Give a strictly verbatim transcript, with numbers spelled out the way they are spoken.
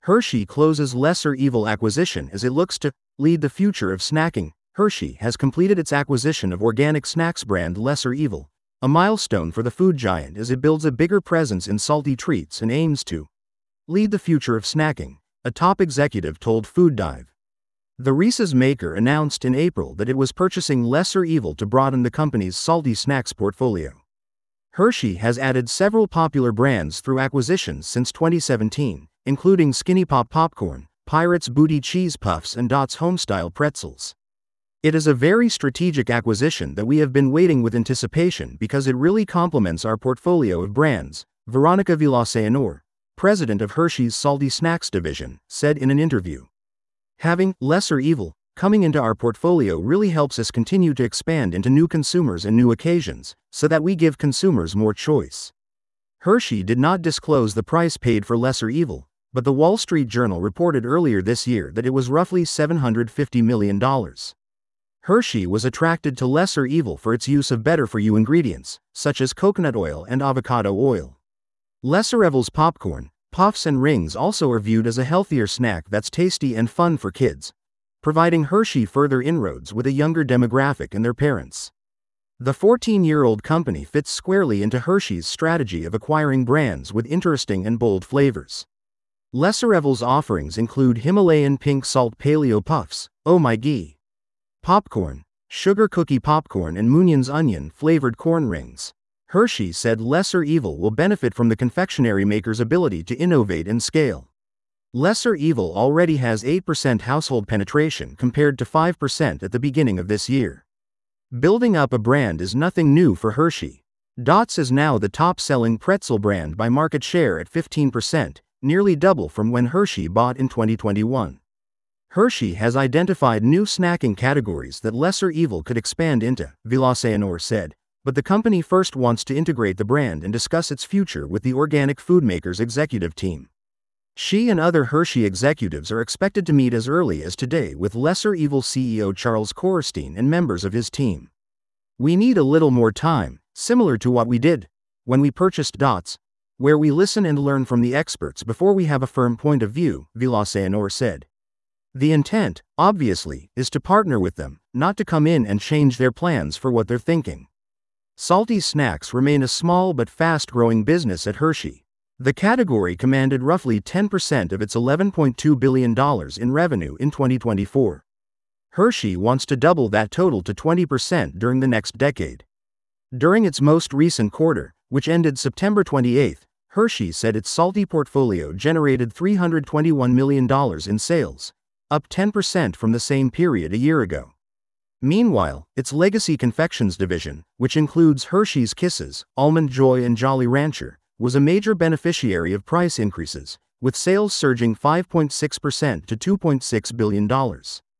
Hershey closes Lesser Evil acquisition as it looks to lead the future of snacking. Hershey has completed its acquisition of organic snacks brand Lesser Evil, a milestone for the food giant as it builds a bigger presence in salty treats and aims to lead the future of snacking, a top executive told Food Dive. The Reese's maker announced in April that it was purchasing Lesser Evil to broaden the company's salty snacks portfolio. Hershey has added several popular brands through acquisitions since twenty seventeen, including Skinny Pop Popcorn, Pirates Booty Cheese Puffs and Dots Homestyle Pretzels. It is a very strategic acquisition that we have been waiting with anticipation because it really complements our portfolio of brands, Veronica Villaseñor, president of Hershey's Salty Snacks division, said in an interview. Having Lesser Evil coming into our portfolio really helps us continue to expand into new consumers and new occasions, so that we give consumers more choice. Hershey did not disclose the price paid for Lesser Evil, but the Wall Street Journal reported earlier this year that it was roughly seven hundred fifty million dollars. Hershey was attracted to Lesser Evil for its use of better-for-you ingredients, such as coconut oil and avocado oil. Lesser Evil's popcorn, puffs and rings also are viewed as a healthier snack that's tasty and fun for kids, providing Hershey further inroads with a younger demographic and their parents. The fourteen-year-old company fits squarely into Hershey's strategy of acquiring brands with interesting and bold flavors. Lesser Evil's offerings include Himalayan pink salt paleo puffs, Oh My Ghee popcorn, sugar cookie popcorn and Munyon's onion-flavored corn rings. Hershey said Lesser Evil will benefit from the confectionery maker's ability to innovate and scale. Lesser Evil already has eight percent household penetration compared to five percent at the beginning of this year. Building up a brand is nothing new for Hershey. Dots is now the top-selling pretzel brand by market share at fifteen percent, nearly double from when Hershey bought in twenty twenty-one. Hershey has identified new snacking categories that Lesser Evil could expand into, Villaseñor said, but the company first wants to integrate the brand and discuss its future with the organic food maker's executive team. She and other Hershey executives are expected to meet as early as today with Lesser Evil C E O Charles Korenstein and members of his team. We need a little more time, similar to what we did when we purchased Dots, where we listen and learn from the experts before we have a firm point of view, Villaseñor said. The intent, obviously, is to partner with them, not to come in and change their plans for what they're thinking. Salty snacks remain a small but fast-growing business at Hershey. The category commanded roughly ten percent of its eleven point two billion dollars in revenue in twenty twenty-four. Hershey wants to double that total to twenty percent during the next decade. During its most recent quarter, which ended September twenty-eighth, Hershey said its salty portfolio generated three hundred twenty-one million dollars in sales, up ten percent from the same period a year ago. Meanwhile, its legacy confections division, which includes Hershey's Kisses, Almond Joy and Jolly Rancher, was a major beneficiary of price increases, with sales surging five point six percent to two point six billion dollars.